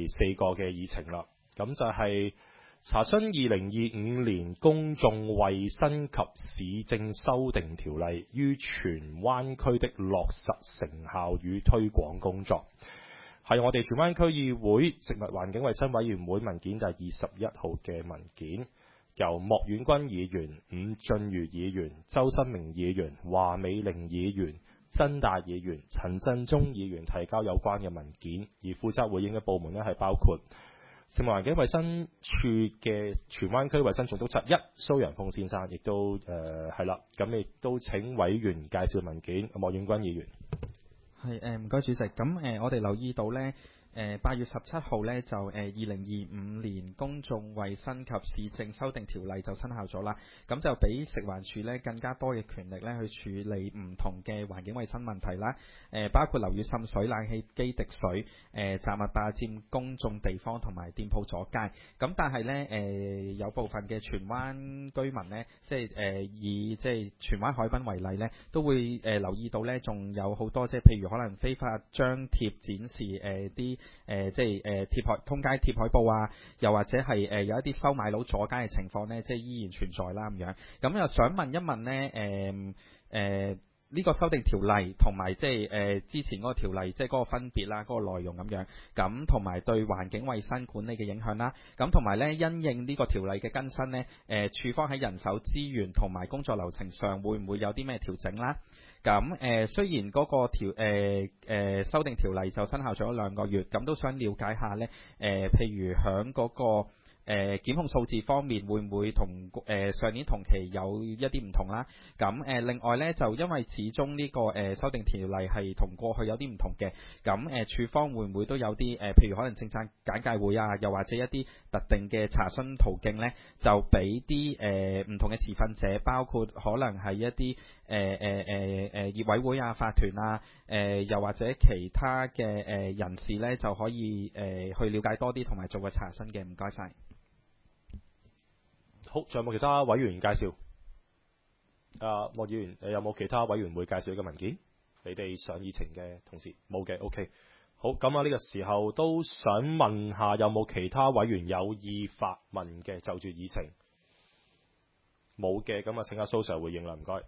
4個嘅議程啦。咁就係查詢2025年公眾衛生及市政修訂條例於荃灣區的落實成效與推廣工作，係我哋荃灣區議會食物環境衛生委員會文件第21號嘅文件，由莫婉君議員、伍俊瑜議員、周新明議員、華美玲議員、曾大議員、陳振中議員提交有關嘅文件，而負責回應嘅部門呢係包括食物環境衛生署嘅荃灣區衛生總督察1蘇陽峰先生，亦都係啦，咁亦都請委員介紹文件。莫婉君議員， 係唔該主席，咁我哋留意到呢。8月17號呢，就2025年公眾衛生及市政修訂條例就生效咗啦，咁就俾食環署呢更加多嘅權力呢去處理唔同嘅環境衛生問題啦，包括樓宇滲水、冷氣機滴水、雜物霸佔公眾地方同埋店鋪阻街。咁但係呢，有部分嘅荃灣居民呢，以荃灣海濱為例呢，都會留意到呢，仲有好多譬如可能非法張貼展示啲通街貼海報啊，又或者係有一啲收買佬阻街嘅情況呢，依然存在啦咁樣。咁又想問一問呢，呢個修訂條例同埋之前嗰個條例嗰個分別啦，嗰個內容咁樣，咁同埋對環境衛生管理嘅影響啦，咁同埋呢，因應呢個條例嘅更新呢，處方喺人手資源同埋工作流程上會唔會有啲咩調整啦？咁雖然嗰個修訂條例就生效咗2個月，咁都想了解下呢，譬如響嗰個檢控數字方面會唔會同上年同期有一啲唔同啦？咁另外呢，就因為始終呢個修訂條例係同過去有啲唔同嘅，咁處方會唔會都有啲譬如可能政策簡介會啊，又或者一啲特定嘅查詢途徑呢，就俾啲唔同嘅持份者，包括可能係一啲業委會啊、法團啊，又或者其他嘅人士呢，就可以去了解多啲同埋做個查詢嘅。唔該晒。 好，仲有冇其他委員介紹？莫議員，有冇其他委員會介紹呢個文件？你哋上議程嘅同事冇嘅 ，OK。好，咁呢個時候都想問下，有冇其他委員有意發問嘅就住議程？冇嘅，咁請阿蘇 Sir 回應啦，唔該。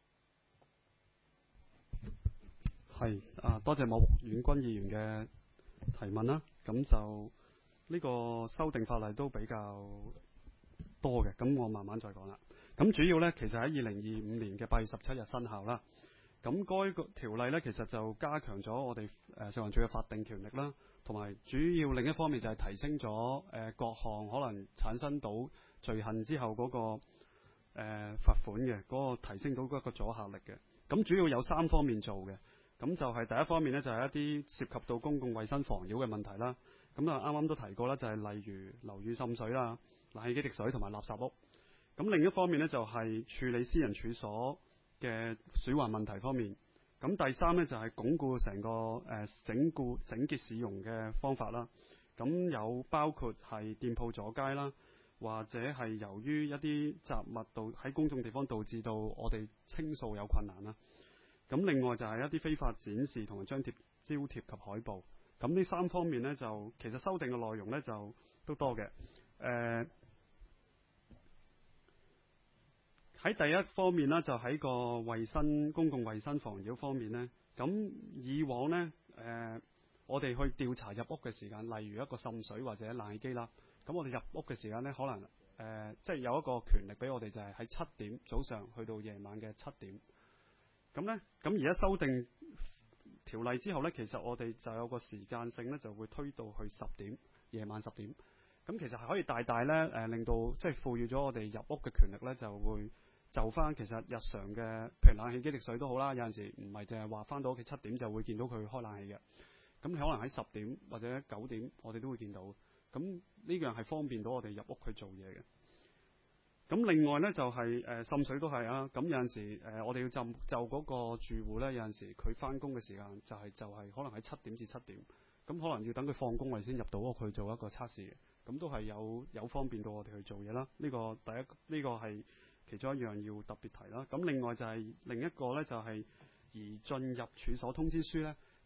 係多謝莫婉君議員嘅提問啦。咁就呢個修訂法例都比較多嘅，咁我慢慢再講啦。咁主要呢，其實喺2025年嘅8月17日生效啦。咁該個條例呢，其實就加強咗我哋食環署嘅法定權力啦，同埋主要另一方面就係提升咗各項可能產生到罪行之後嗰個罰款嘅嗰個提升到嗰個阻嚇力嘅。咁主要有3方面做嘅。咁就係第一方面呢，就係一啲涉及到公共衛生妨擾嘅問題啦。咁啊啱啱都提過啦，就係例如樓宇滲水啦、冷氣機滴水同埋垃圾屋。咁另一方面呢，就係處理私人處所嘅鼠患問題方面。咁第三呢，就係鞏固成個整潔市容嘅方法啦。咁有包括係店鋪阻街啦，或者係由於一啲雜物喺公眾地方導致到我哋清掃有困難啦。咁另外就係一啲非法展示同埋張貼招貼及海報。咁呢3方面呢，就其實修訂嘅內容呢，就都多嘅。喺第一方面呢，就喺個公共衛生妨擾方面呢。咁以往呢，我哋去調查入屋嘅時間，例如一個滲水或者冷氣機啦。咁我哋入屋嘅時間呢，可能有一個權力俾我哋，就係喺7點早上去到夜晚嘅7點。咁而家修訂條例之後呢，其實我哋就有個時間性呢，就會推到去10點，夜晚10點。咁其實係可以大大呢令到賦予咗我哋入屋嘅權力呢，就會就翻其實日常嘅，譬如冷氣機滴水都好啦，有陣時唔係淨係話翻到屋企7點就會見到佢開冷氣嘅。咁你可能喺10點或者9點，我哋都會見到。咁呢樣係方便到我哋入屋去做嘢嘅。咁另外呢，就係滲水都係啊，咁有陣時我哋要就嗰個住戶呢，有陣時佢翻工嘅時間就係可能喺7點至7點，咁可能要等佢放工我哋先入到屋去做一個測試嘅，咁都係有方便到我哋去做嘢啦。呢個係其中一樣要特別提啦。咁另外就係另一個呢，就係而進入處所通知書呢，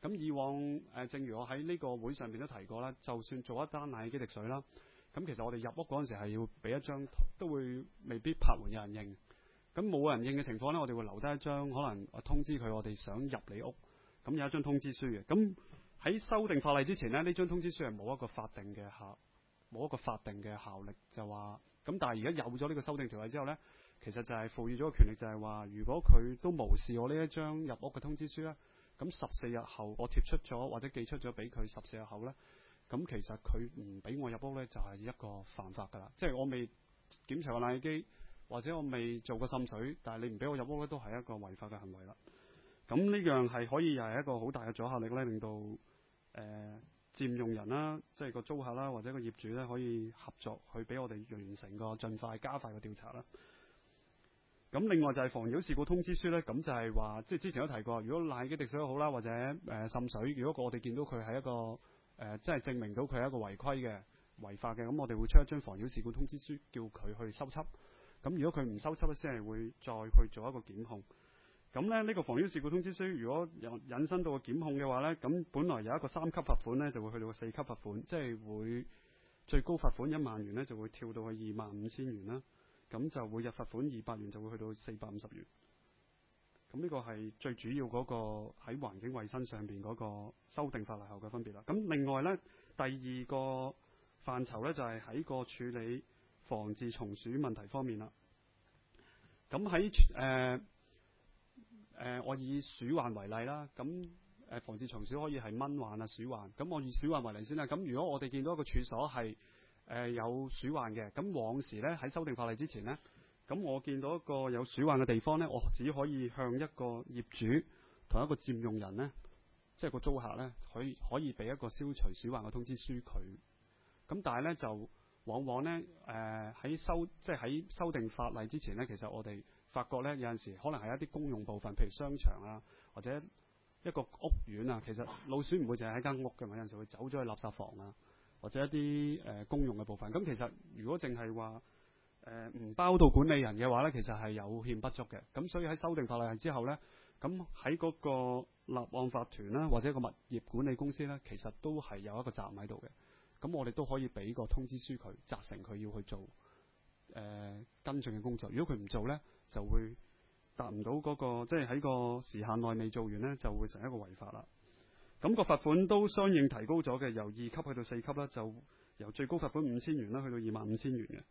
咁以往正如我喺呢個會上邊都提過啦，就算做一單冷氣機滴水啦，咁其實我哋入屋嗰陣時係要俾一張，都會未必拍門有人應。咁冇人應嘅情況呢，我哋會留低一張，可能通知佢我哋想入你屋，咁有一張通知書嘅。咁喺修訂法例之前呢，呢張通知書係冇一個法定嘅效力，就話咁。但係而家有咗呢個修訂條例之後呢，其實就係賦予咗個權力，就係話如果佢都無視我呢一張入屋嘅通知書呢，咁14日後我貼出咗或者寄出咗俾佢14日後呢，咁其實佢唔俾我入屋呢，就係一個犯法㗎啦。即係我未檢查過冷氣機，或者我未做過滲水，但係你唔俾我入屋呢，都係一個違法嘅行為啦。咁呢樣係可以又係一個好大嘅阻嚇力呢，令到佔用人啦，即係個租客啦，或者個業主呢，可以合作去俾我哋完成個盡快加快個調查啦。咁另外就係妨擾事故通知書呢，咁就係話即係之前都提過，如果冷氣機滴水都好啦，或者滲水，如果我哋見到佢係一個即係證明到佢係一個違規嘅違法嘅，咁我哋會出一張妨擾事故通知書，叫佢去修輯。咁如果佢唔修輯咧，先係會再去做一個檢控。咁咧呢個妨擾事故通知書，如果引申到個檢控嘅話呢，咁本來有一個3級罰款呢，就會去到個4級罰款，即係會最高罰款1萬元呢，就會跳到去25,000元啦。咁就每日罰款200元，就會去到450元。咁呢個係最主要嗰個喺環境衛生上邊嗰個修訂法例後嘅分別啦。咁另外呢，第二個範疇呢，就係喺個處理防治蟲鼠問題方面啦。咁喺我以鼠患為例啦。咁防治蟲鼠可以係蚊患啊、鼠患。咁我以鼠患為例先啦。咁如果我哋見到一個處所係有鼠患嘅，咁往時呢，喺修訂法例之前呢，咁我見到一個有鼠患嘅地方呢，我只可以向一個業主同一個佔用人呢，即係個租客呢，可以俾一個消除鼠患嘅通知書佢。咁但係呢，就往往呢，喺修訂法例之前呢，其實我哋發覺呢，有陣時可能係一啲公用部分，譬如商場啊，或者一個屋苑啊，其實老鼠唔會淨係喺間屋嘅嘛，有陣時會走咗去垃圾房啊，或者一啲公用嘅部分。咁其實如果淨係話唔包到管理人嘅話呢，其實係有欠不足嘅。咁所以喺修訂法例之後呢，咁喺嗰個立案法團啦，或者個物業管理公司呢，其實都係有一個責任喺度嘅。咁我哋都可以俾個通知書佢，責成佢要去做跟進嘅工作。如果佢唔做呢，就會達唔到嗰個，即係喺個時限內未做完呢，就會成一個違法啦。咁個罰款都相應提高咗嘅，由2級去到4級啦，就由最高罰款5,000元啦，去到25,000元嘅。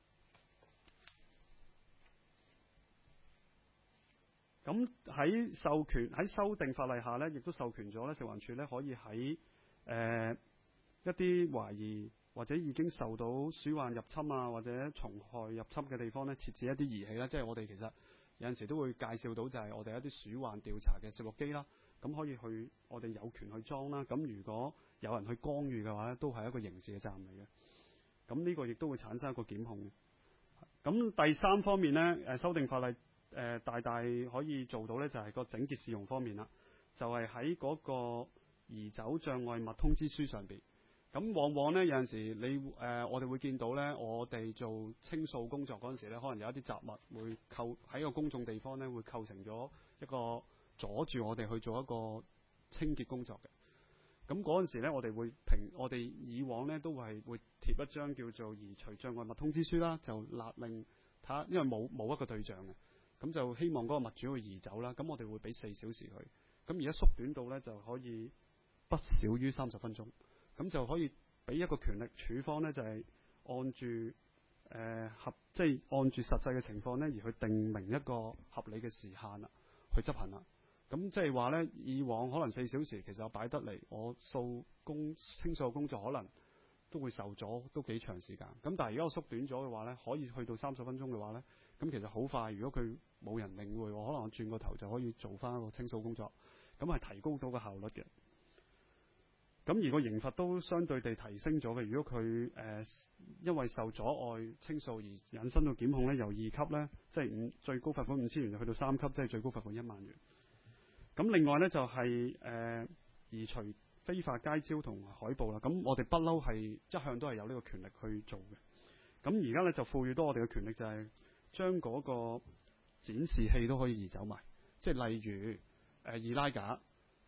咁喺修訂法例下呢，亦都授權咗呢，食環署呢，可以喺一啲懷疑或者已經受到鼠患入侵啊，或者蟲害入侵嘅地方呢，設置一啲儀器啦。即係我哋其實有陣時都會介紹到，就係我哋一啲鼠患調查嘅攝錄機啦。咁可以去我哋有權去裝啦。咁如果有人去干預嘅話呢，都係一個刑事嘅責任嚟嘅。咁呢個亦都會產生一個檢控嘅。咁第三方面呢，修訂法例大大可以做到呢，就係個整潔使用方面啦。就係喺嗰個移走障礙物通知書上邊。咁往往呢，有陣時我哋會見到呢，我哋做清掃工作嗰陣時呢，可能有一啲雜物會喺個公眾地方呢，會構成咗一個阻住我哋去做一個清潔工作嘅。咁嗰陣時呢，我哋以往呢都係會貼一張叫做移除障礙物通知書啦，就勒令睇下，因為冇一個對象嘅，咁就希望嗰個物主去移走啦。咁我哋會俾4小時佢。咁而家縮短到呢，就可以不少於30分鐘。咁就可以俾一個權力處方呢，就係按住即係按住實際嘅情況呢，而去定明一個合理嘅時限啦，去執行啦。咁即係話呢，以往可能4小時，其實我擺得嚟，我清掃工作可能都會受阻，都幾長時間。咁但係而家我縮短咗嘅話呢，可以去到30分鐘嘅話呢，咁其實好快。如果佢冇人領會，我可能我轉個頭就可以做翻一個清掃工作，咁係提高到個效率嘅。咁而個刑罰都相對地提升咗嘅。如果佢因為受阻礙清掃而引申到檢控呢，由2級呢，即係最高罰款5,000元，就去到3級，即係最高罰款1萬元。咁另外呢，就係移除非法街招同海報啦。咁我哋不嬲係一向都係有呢個權力去做嘅。咁而家呢，就賦予多我哋嘅權力，就係將嗰個展示器都可以移走埋，即係例如易拉架。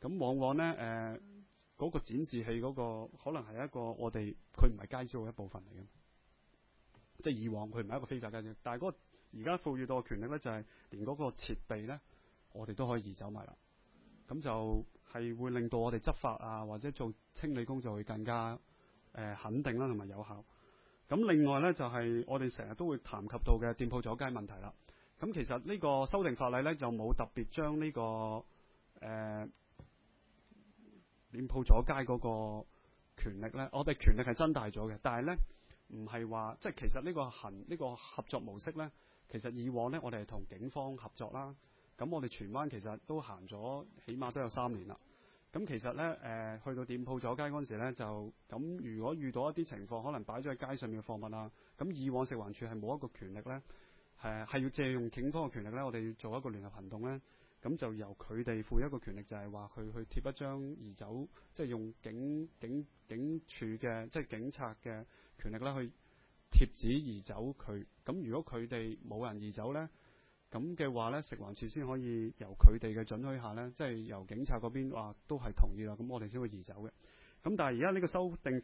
咁往往呢，嗰個展示器嗰個可能係一個佢唔係街招嘅一部分嚟嘅，即係以往佢唔係一個非法街招，但係嗰個而家賦予到嘅權力呢，就係連嗰個設備呢，我哋都可以移走埋啦。咁就係會令到我哋執法啊，或者做清理工作會更加肯定啦，同埋有效。咁另外呢，就係我哋成日都會談及到嘅店鋪阻街問題啦。咁其實呢個修訂法例呢，就冇特別將呢個店鋪阻街嗰個權力呢，我哋權力係增大咗嘅，但係呢，唔係話即係其實呢個合作模式呢，其實以往呢，我哋係同警方合作啦。咁我哋荃灣其實都行咗起碼都有3年啦。咁其實呢，去到店鋪阻街嗰陣時呢，就咁如果遇到一啲情況，可能擺咗喺街上面嘅貨物啊，咁以往食環署係冇一個權力呢，係要借用警方嘅權力呢，我哋做一個聯合行動呢。咁就由佢哋負一個權力，就係話去貼一張移走，即係用警署嘅即係警察嘅權力咧去貼紙移走佢。咁如果佢哋冇人移走呢，咁嘅話呢，食環署先可以由佢哋嘅准許下呢，即係由警察嗰邊話都係同意啦，咁我哋先會移走嘅。咁但係而家呢個修訂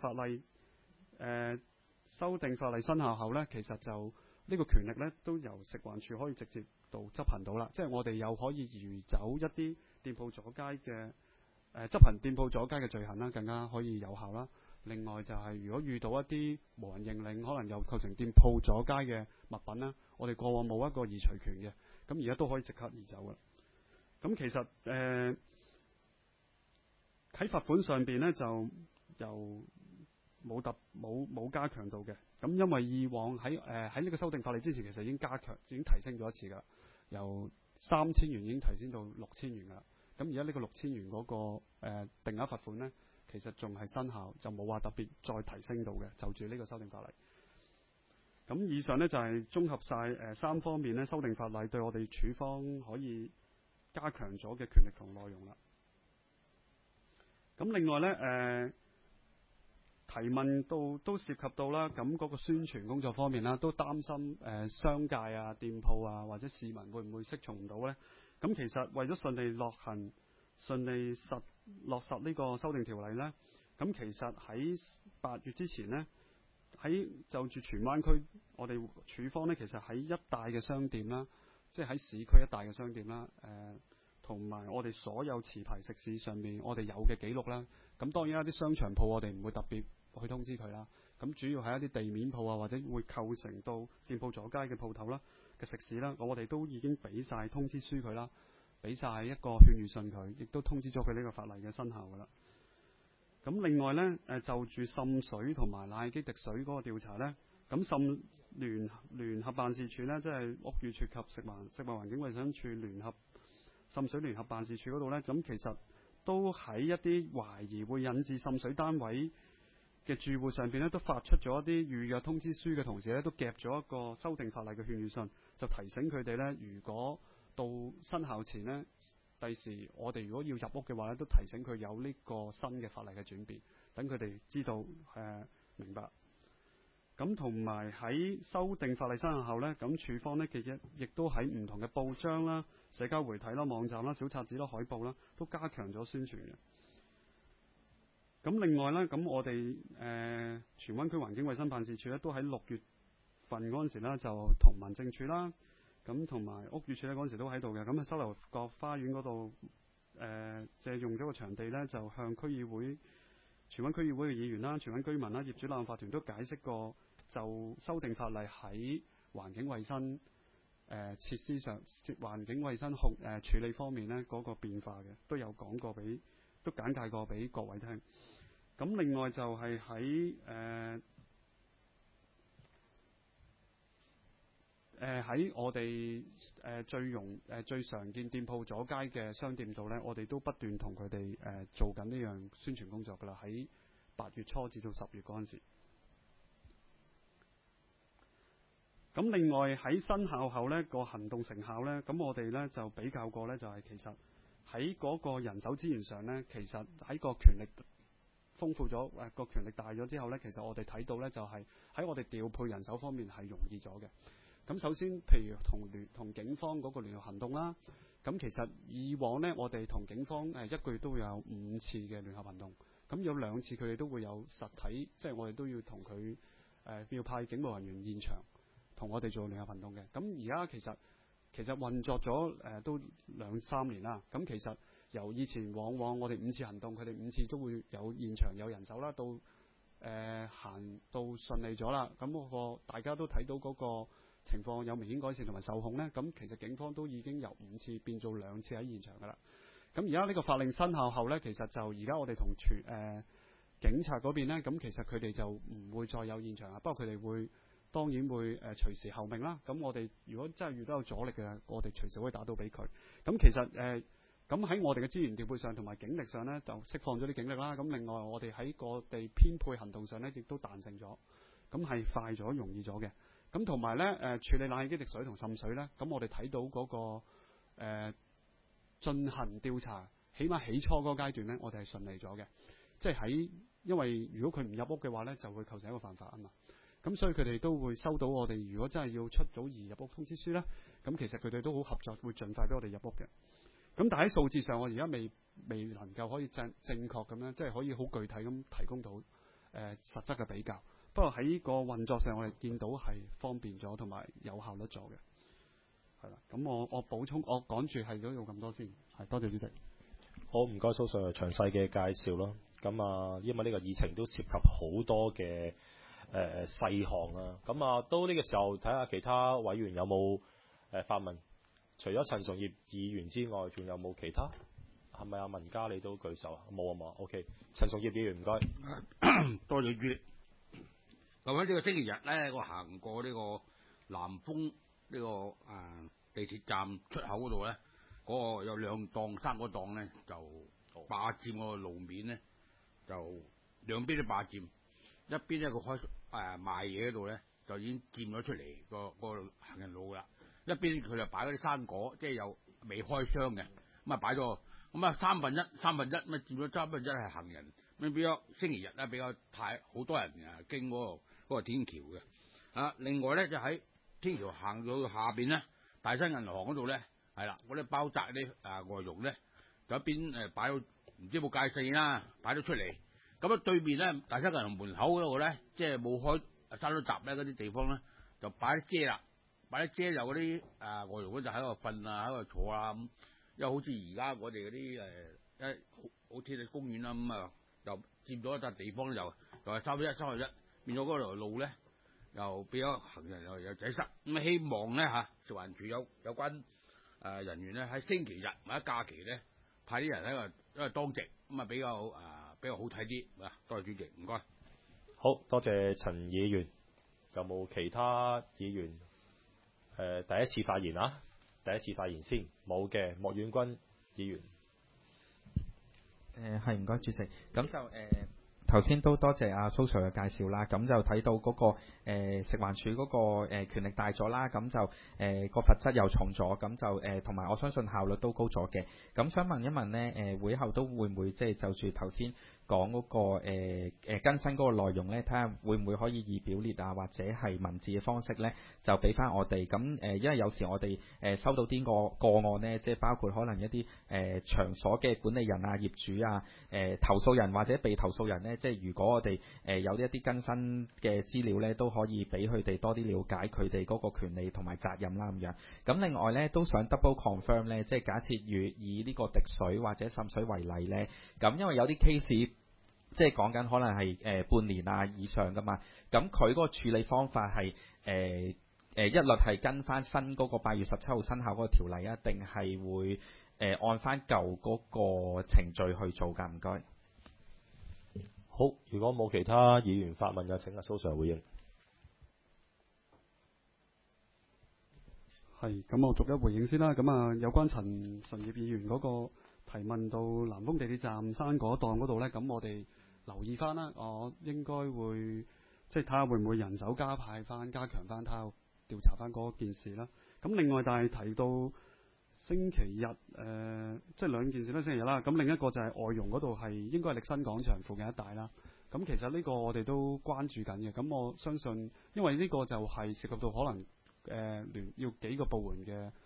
法例生效後呢，其實就呢個權力呢，都由食環署可以直接到執行到啦，即係我哋又可以移走一啲店鋪阻街嘅執行店鋪阻街嘅罪行啦，更加可以有效啦。另外就係如果遇到一啲無人認領，可能又構成店鋪阻街嘅物品啦，我哋過往冇一個移除權嘅，咁而家都可以即刻移走嘅。咁其實喺罰款上邊呢，就又冇加強到嘅。咁因為以往喺呢個修訂法例之前，其實已經提升咗一次㗎啦，由3000元已經提升到6000元㗎啦。咁而家呢個6000元嗰個定額罰款呢，其實仲係生效，就冇話特別再提升到嘅，就住呢個修訂法例。咁以上呢，就係綜合晒3方面呢修訂法例對我哋處方可以加強咗嘅權力同內容啦。咁另外呢，提問都涉及到啦，咁嗰個宣傳工作方面啦，都擔心商界啊、店鋪啊或者市民會唔會適從唔到呢？咁其實為咗順利落實呢個修訂條例呢，咁其實喺8月之前呢，喺就住荃灣區，我哋處方呢，其實喺一帶嘅商店啦，即係喺市區一帶嘅商店啦，同埋我哋所有持牌食肆上面，我哋有嘅記錄啦。咁當然一啲商場鋪我哋唔會特別去通知佢啦。咁主要係一啲地面鋪啊，或者會構成到店鋪阻街嘅鋪頭啦嘅食肆啦，我哋都已經俾晒通知書佢啦，俾晒一個勸喻信佢，亦都通知咗佢呢個法例嘅生效㗎啦。咁另外呢，就住滲水同埋冷氣機滴水嗰個調查呢，咁聯合辦事處呢，即係屋宇署及食物環境衞生署滲水聯合辦事處嗰度呢，咁其實都喺一啲懷疑會引致滲水單位嘅住戶上邊呢，都發出咗一啲預約通知書嘅同時呢，都夾咗一個修訂法例嘅勸喻信，就提醒佢哋呢，如果到生效前呢，第時我哋如果要入屋嘅話呢，都提醒佢有呢個新嘅法例嘅轉變，等佢哋知道明白。咁同埋喺修訂法例生效後呢，咁處方呢，其實亦都喺唔同嘅報章啦、社交媒體啦、網站啦、小冊子啦、海報啦，都加強咗宣傳嘅。咁另外呢，咁我哋荃灣區環境衞生辦事處呢，都喺6月份嗰陣時呢，就同民政處啦，咁同埋屋宇署呢，嗰陣時都喺度嘅。咁喺修樓角花園嗰度借用咗個場地呢，就向荃灣區議會嘅議員啦、荃灣居民啦、業主立案法團都解釋過，就修訂法例喺環境衞生設施上、環境衞生處理方面呢，嗰個變化嘅，都有講過都簡介過俾各位聽。咁另外就係喺我哋最常見店鋪阻街嘅商店度呢，我哋都不斷同佢哋做緊呢樣宣傳工作㗎啦。喺8月初至到10月嗰陣時，咁另外喺生效後呢個行動成效呢，咁我哋呢就比較過呢，就係其實喺嗰個人手資源上呢，其實喺個權力豐富咗，個權力大咗之後呢，其實我哋睇到呢，就係喺我哋調配人手方面係容易咗嘅。咁首先，譬如同警方嗰個聯合行動啦， 咁其實以往呢，我哋同警方一個月都會有5次嘅聯合行動，咁有2次佢哋都會有實體，即係我哋都要同佢要派警務人員現場同我哋做聯合行動嘅。咁而家其實運作咗都2-3年啦。咁其實由以前往往我哋5次行動，佢哋5次都會有現場有人手啦，到行到順利咗啦。咁大家都睇到嗰個情況有明顯改善同埋受控呢。咁其實警方都已經由5次變做2次喺現場㗎啦。咁而家呢個法令生效後呢，其實就而家我哋同警察嗰邊呢，咁其實佢哋就唔會再有現場啦。不過佢哋當然會隨時候命啦。咁我哋如果真係遇到有阻力嘅，我哋隨時可以打到俾佢。咁其實咁喺我哋嘅資源調配上同埋警力上呢，就釋放咗啲警力啦。咁另外我哋喺個地編配行動上呢，亦都彈性咗，咁係快咗、容易咗嘅。咁同埋呢，處理冷氣機滴水同滲水呢，咁我哋睇到嗰個進行調查，起碼起初嗰個階段呢，我哋係順利咗嘅。即係因為如果佢唔入屋嘅話呢，就會構成一個犯法啊嘛。咁所以佢哋都會收到我哋如果真係要出早移入屋通知書呢，咁其實佢哋都好合作，會盡快俾我哋入屋嘅。咁但係喺數字上，我而家未能夠可以正確咁樣，即係可以好具體咁提供到實質嘅比較。不過喺個運作上，我哋見到係方便咗同埋有效率咗嘅。係啦，咁我補充，我趕住係都要咁多先。係，多謝主席。 好，唔該蘇 Sir 詳細嘅介紹啦。咁啊，因為呢個議程都涉及好多嘅細項啦。咁啊，都呢個時候睇下其他委員有冇發問。除咗陳崇業議員之外，仲有冇其他？係咪阿文嘉你都舉手啊？冇啊嘛。OK， 陳崇業議員唔該。 多謝主席。咁喺呢個星期日咧，我行過呢個南豐呢個地鐵站出口嗰度咧，嗰個有3個檔咧就霸佔個路面咧，就兩邊都霸佔。一邊咧佢開賣嘢嗰度咧，就已經佔咗出嚟個行人路啦。一邊佢就擺嗰啲生果，即係有未開箱嘅，咁啊擺咗，咁啊三分一，咁啊佔咗3分一係行人，咁比較星期日咧比較好多人經嗰個天橋嘅。另外咧就喺天橋行到下邊咧，大新銀行嗰度咧係啦，嗰啲包紮啲外傭咧，就一邊擺到唔知冇界線啦，擺咗出嚟。咁啊對面咧大新銀行門口嗰度咧，即係冇開閂咗閘咧嗰啲地方咧，就擺啲遮啦。擺啲遮就嗰啲外傭就喺度瞓啊，喺度坐啊咁，因為好似而家我哋嗰啲好似啲公園啦咁啊，又佔咗一笪地方，又係3分一，變咗嗰條路咧又變咗行人又擠塞。咁希望咧食環署有關人員咧喺星期日或者假期咧派啲人喺度當值，咁啊比較好睇啲。多謝主席，唔該。 好多謝陳議員，有冇其他議員？第一次發言啊！第一次發言先冇嘅，莫遠君議員。 係唔該主席，咁就頭先都多謝阿蘇 Sir 嘅介紹啦。咁就睇到嗰個食環署嗰個權力大咗啦，咁就個罰則又重咗，咁就同埋我相信效率都高咗嘅。咁想問一問呢，會後都會唔會即係就住頭先講嗰個更新嗰個內容呢，睇下會唔會可以以表列啊，或者係文字嘅方式呢，就俾翻我哋。咁因為有時我哋收到啲個案呢，即係包括可能一啲場所嘅管理人啊、業主啊、投訴人或者被投訴人呢，即係如果我哋有一啲更新嘅資料呢，都可以俾佢哋多啲了解佢哋嗰個權利同埋責任啦咁樣。咁另外呢，都想 double confirm 呢，即係假設以呢個滴水或者滲水為例呢，咁因為有啲 case。即係講緊可能係半年啊以上噶嘛，咁佢嗰個處理方法係一律係跟翻新嗰個8月17號生效嗰個條例啊，定係會按翻舊嗰個程序去做㗎？唔該。 好，如果冇其他議員發問嘅，請阿蘇 Sir 回應。 係，咁我逐一回應先啦。咁啊，有關陳崇業議員嗰個提問到南豐地鐵站生果檔嗰度呢，咁我哋留意翻啦。我應該會即係睇下會唔會人手加強翻，睇下調查翻嗰件事啦。咁另外，但係提到星期日，即係兩件事啦，星期日啦。咁另一個就係外傭嗰度係應該係力新廣場附近一帶啦。咁其實呢個我哋都關注緊嘅。咁我相信，因為呢個就係涉及到可能要幾個部門嘅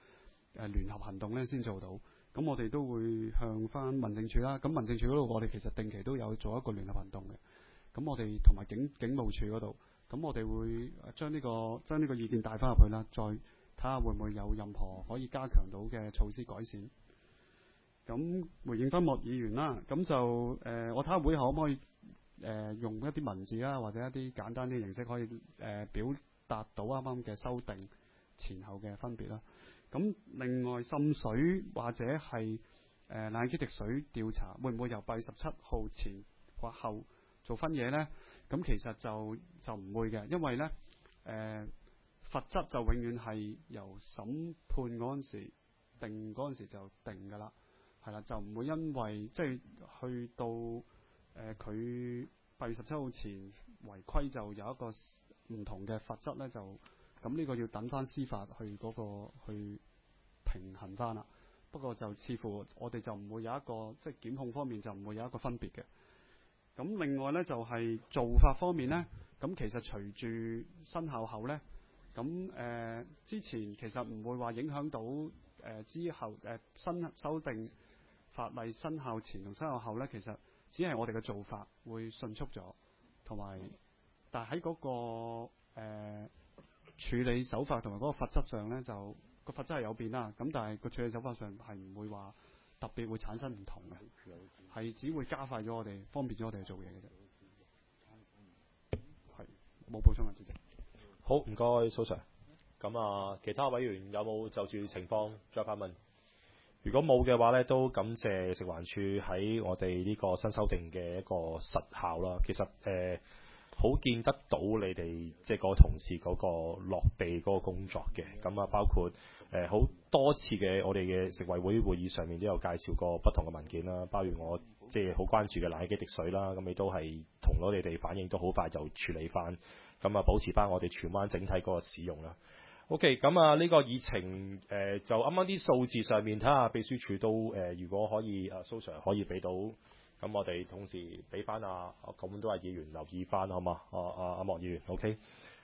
聯合行動咧先做到。咁我哋都會向翻民政處啦。咁民政處嗰度我哋其實定期都有做一個聯合行動嘅。咁我哋同埋警務處嗰度，咁我哋會將呢個意見帶翻入去啦，再睇下會唔會有任何可以加強到嘅措施改善。咁回應翻莫議員啦，咁就我睇下會可唔可以用一啲文字啦，或者一啲簡單啲形式可以表達到啱啱嘅修訂前後嘅分別啦。咁另外滲水或者係冷氣機滴水調查，會唔會由8月17號前或後做分野呢？咁其實就唔會嘅，因為呢罰則就永遠係由審判嗰陣時定嗰陣時就定㗎啦，係啦，就唔會因為即係去到佢8月17號前違規就有一個唔同嘅罰則呢，就咁呢個要等翻司法去嗰個去平衡翻啦。不過就似乎我哋就唔會有一個即係檢控方面就唔會有一個分別嘅。咁另外呢，就係做法方面呢，咁其實隨住生效後呢，咁之前其實唔會話影響到之後新修訂法例生效前同生效後呢，其實只係我哋嘅做法會迅速咗，同埋但係喺嗰個處理手法同埋嗰個罰則上呢，就個罰則係有變啦。咁但係個處理手法上係唔會話特別會產生唔同嘅，係只會加快咗我哋，方便咗我哋做嘢嘅啫。係冇補充啊，主席。 好，唔該，蘇 Sir。咁啊，其他委員有冇就住情況再發問？如果冇嘅話呢，都感謝食環署喺我哋呢個新修訂嘅一個實效啦。其實好見得到你哋即係個同事嗰個落地嗰個工作嘅。咁啊，包括好多次嘅我哋嘅食委會會議上面都有介紹過不同嘅文件啦，包括我即係好關注嘅冷氣機滴水啦，咁你都係同咗你哋反映，都好快就處理翻，咁啊保持翻我哋荃灣整體嗰個使用啦。OK， 咁啊呢個議程就啱啱啲數字上面睇下秘書處都如果可以蘇 Sir 可以俾到，咁我哋同時俾翻咁都係議員留意翻好嘛？阿莫議員 OK。